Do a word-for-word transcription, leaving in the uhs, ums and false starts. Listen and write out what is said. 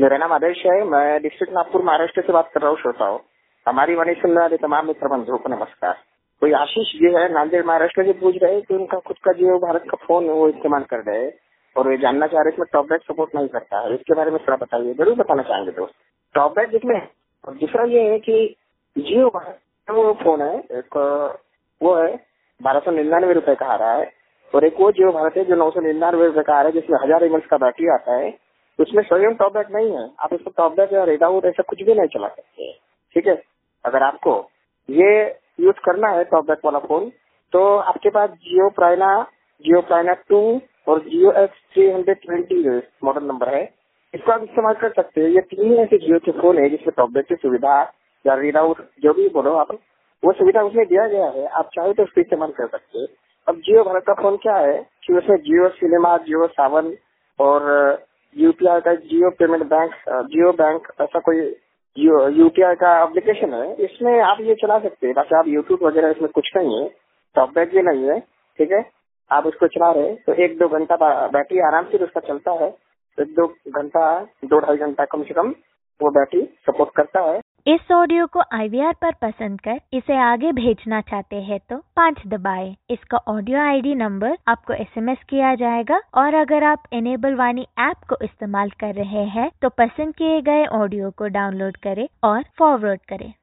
मेरा नाम आदेश है। मैं डिस्ट्रिक्ट नागपुर महाराष्ट्र से बात कर रहा हूँ। श्रोताओं, हमारी वाणी सुनने वाले तमाम मित्र बंधुओं को नमस्कार। कोई आशीष जी है नांदेड़ महाराष्ट्र से पूछ रहे कि उनका खुद का जियो भारत का फोन वो इस्तेमाल कर रहे हैं और वे जानना चाह रहे इसमें टॉप बैक सपोर्ट नहीं करता है। इसके बारे में थोड़ा बताइए। जरूर बताना चाहेंगे दोस्त। टॉप बैक जिसमें और दूसरा ये है कि जियो भारत का वो फोन है, एक वो है बारह सौ निन्यानवे रुपए का आ रहा है और एक वो जियो भारत है जो नौ सौ निन्यानवे रुपए का आ रहा है, जिसमें हजार एमएल का बैटरी आता है। उसमें स्वयं टॉप बैक नहीं है। आप इसको टॉप बैक या रेड आउट ऐसा कुछ भी नहीं चला सकते। ठीक है, अगर आपको ये यूज करना है टॉप बैक वाला फोन तो आपके पास जियो प्राइना, जियो प्राइना टू और Jio X three hundred twenty model number है, इसको आप इस्तेमाल कर सकते हैं। ये तीन ऐसे जियो के फोन है जिसमें टॉप बैक की सुविधा या रीड आउट जो भी बोलो आप, वो सुविधा उसमें दिया गया है। आप चाहे तो उसको इस्तेमाल कर सकते हैं। अब जियो भारत का फोन क्या है कि उसमें जियो सिनेमा, जियो सावन और यूपीआई का Jio payment bank, Jio bank ऐसा कोई यूपीआई का एप्लीकेशन है, इसमें आप ये चला सकते हैं। बाकी आप यूट्यूब वगैरह इसमें कुछ नहीं है, टॉप बैक भी नहीं है। ठीक है, आप उसको चला रहे तो एक दो घंटा बैटरी आराम से उसका चलता है। एक दो घंटा दो ढाई घंटा कम से कम वो बैटरी सपोर्ट करता है। इस ऑडियो को आईवीआर पर पसंद कर इसे आगे भेजना चाहते हैं तो पाँच दबाएं। इसका ऑडियो आईडी नंबर आपको एसएमएस किया जाएगा और अगर आप एनेबल वाणी ऐप को इस्तेमाल कर रहे हैं तो पसंद किए गए ऑडियो को डाउनलोड करें और फॉरवर्ड करें।